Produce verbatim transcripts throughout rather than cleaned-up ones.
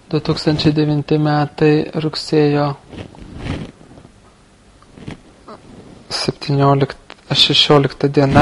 du tūkstančiai devinti metai rugsėjo septyniolikta šešiolikta diena.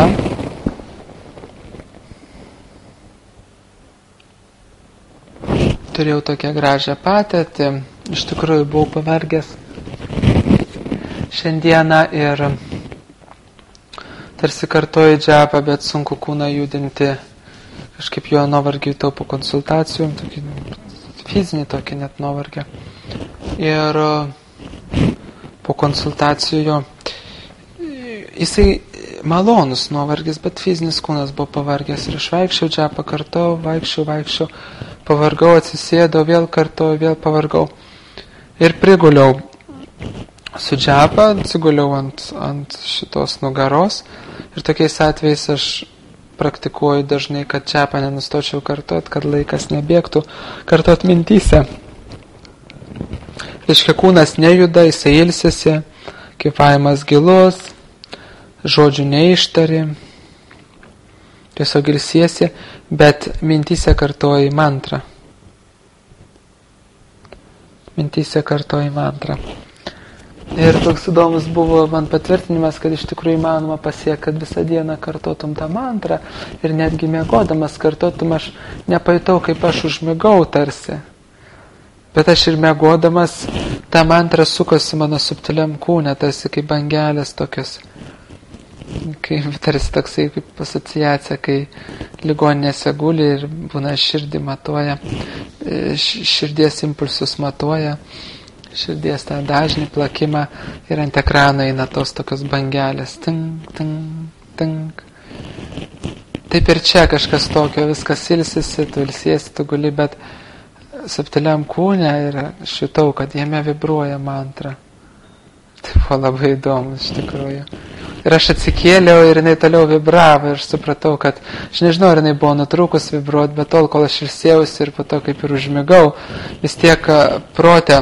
Turėjau tokią gražią patirtį. Iš tikrųjų buvau pavargęs šiandieną ir tarsi kartuoju džepą, bet sunku kūną judinti. Kažkaip jo nuovargį jutau po konsultacijų, tokį fizinį tokį net nuovargį. Ir po konsultacijų jo, jisai malonus nuovargis, bet fizinis kūnas buvo pavargęs. Ir aš vaikščiau džepą, kartau, vaikščiau, vaikščiau, pavargau, atsisėdau, vėl kartau, vėl pavargau. Ir priguliau su džepą, atsiguliau ant, ant šitos nugaros. Ir tokiais atvejais aš praktikuoju dažnai, kad džepą nenustočiau kartuot, kad laikas nebėgtų kartuot mintyse. Reiškia, kūnas nejuda, jisai ilsisi, kvėpavimas gilus, žodžių neištari, tiesiog ilsiesi, bet mintyse kartuoji mantrą. Mintyse kartuoji mantrą. Ir toks įdomus buvo man patvirtinimas, kad iš tikrųjų įmanoma pasiekti, kad visą dieną kartotum tą mantrą ir netgi miegodamas kartotum. Aš nepajutau, kaip aš užmigau tarsi. Bet aš ir miegodamas tą mantrą sukosi mano subtiliam kūne, tarsi kaip bangelės tokios. Kaip tarsi toksai kaip asociacija, kai ligoninėse guli ir būna širdį matuoja, širdies impulsus matuoja. Širdies tą dažnį plakimą ir ant ekrano eina tos tokios bangelės. Tink, tink, tink. Taip ir čia kažkas tokio, viskas ilsisi, tu ilsiesi, tu guli, bet subtiliam kūne ir aš jutau, kad jame vibruoja mantra. Tai buvo labai įdomu, iš tikrųjų. Ir aš atsikėliau ir jinai toliau vibravo ir aš supratau, kad aš nežinau, ar jinai buvo nutrūkus vibruot, bet tol, kol aš ilsėjausi ir po to kaip ir užmigau, vis tiek prote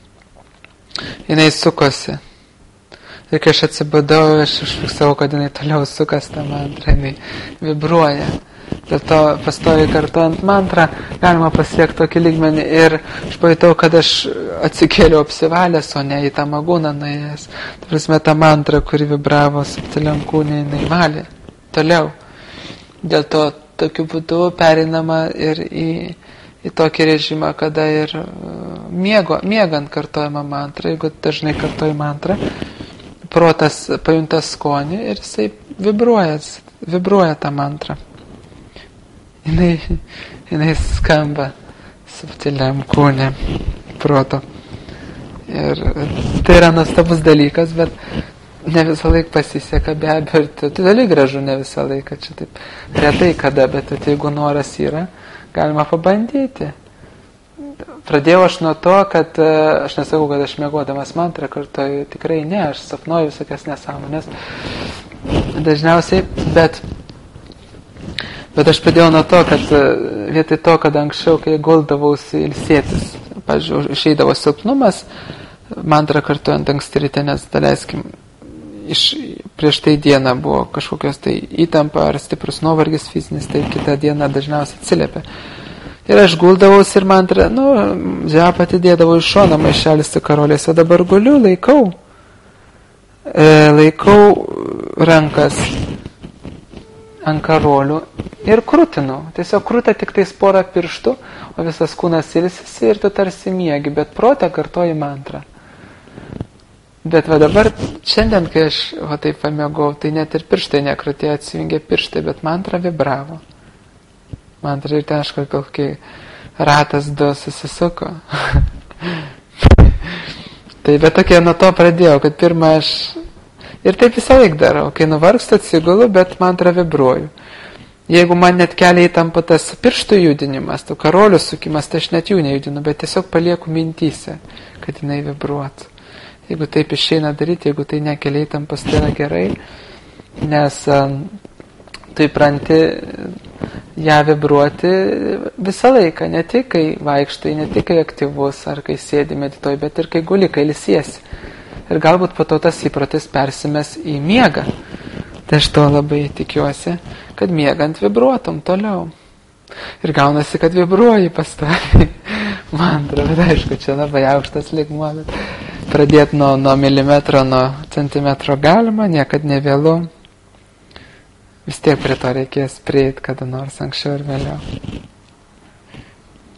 jinai sukosi. Ir kai aš atsibudau, aš užfiksavau, kad jinai toliau sukas tą mantrą, jinai vibruoja. Dėl to pastoviai kartuojant mantrą galima pasiekti tokį lygmenį. Ir aš pajutau, kad aš atsikėliau apsivalęs, o ne į tą magūną nuėjęs. Tai prasme, tą mantrą, kuri vibravo subtiliam kūne, jinai valė toliau. Dėl to tokiu būdu pereinama ir į į tokį režimą, kada ir miego, miegant kartojama mantra. Jeigu dažnai kartoji mantrą, protas pajunta skonį ir jisai vibruoja, vibruoja tą mantrą. Jinai, jinai skamba subtiliam kūne proto. Ir tai yra nuostabus dalykas, bet ne visą laiką pasiseka, be abejo, tai toli gražu ne visą laiką, čia taip retai kada, bet jeigu noras yra, galima pabandyti. Pradėjau aš nuo to, kad aš nesakau, kad aš miegodamas mantrą kartoju, tikrai ne, aš sapnuoju visokias nesąmonės dažniausiai, bet, bet aš pradėjau nuo to, kad vietoj to, kad anksčiau, kai guldavausi ilsėtis, pavyzdžiui, išeidavo silpnumas, mantrą kartojant anksti ryte, nes daleiskim, iš, prieš tai dieną buvo kažkokios tai įtampa ar stiprus nuovargis fizinis, tai kitą dieną dažniausiai atsiliepia. Ir aš guldavausi ir mantrą, nu, džepą atidėdavau iš šoną, maišelis su karolės, o dabar guliu, laikau, e, laikau rankas ant karolių ir krūtinu. Tiesiog krūta tik tais porą pirštų, o visas kūnas ilsisi ir tu tarsi miegi, bet protą kartoji mantrą. Bet va dabar, šiandien, kai aš va taip pamiegau, tai net ir pirštai nekrutėjo, atsivingė pirštai, bet mantra vibravo. Mantra ir ten aš kokį ratas du susisuko. Tai bet tokie nuo to pradėjau, kad pirmą aš ir taip visą laik darau, kai nuvargstu atsigulu, bet mantra vibruoju. Jeigu man net kelia įtampa tas pirštų judinimas, tų karolių sukimas, tai aš net jų nejudinu, bet tiesiog palieku mintyse, kad jinai vibruotų. Jeigu taip išeina daryti, jeigu tai nekelia įtampas, tai yra gerai, nes um, tu įpranti ją vibruoti visą laiką, ne tik kai vaikštai, ne tik kai aktyvus, ar kai sėdi medituoji, bet ir kai guli, kai ilsiesi. Ir galbūt po to tas įprotis persimes į miegą. Tai aš to labai tikiuosi, kad miegant vibruotum toliau. Ir gaunasi, kad vibruoji pastoviai. mantra, bet aišku, čia labai aukštas lygmuo, bet pradėti nuo, nuo milimetro, nuo centimetro galima, niekad nevėlu. Vis tiek prie to reikės prieiti kada nors anksčiau ir vėliau.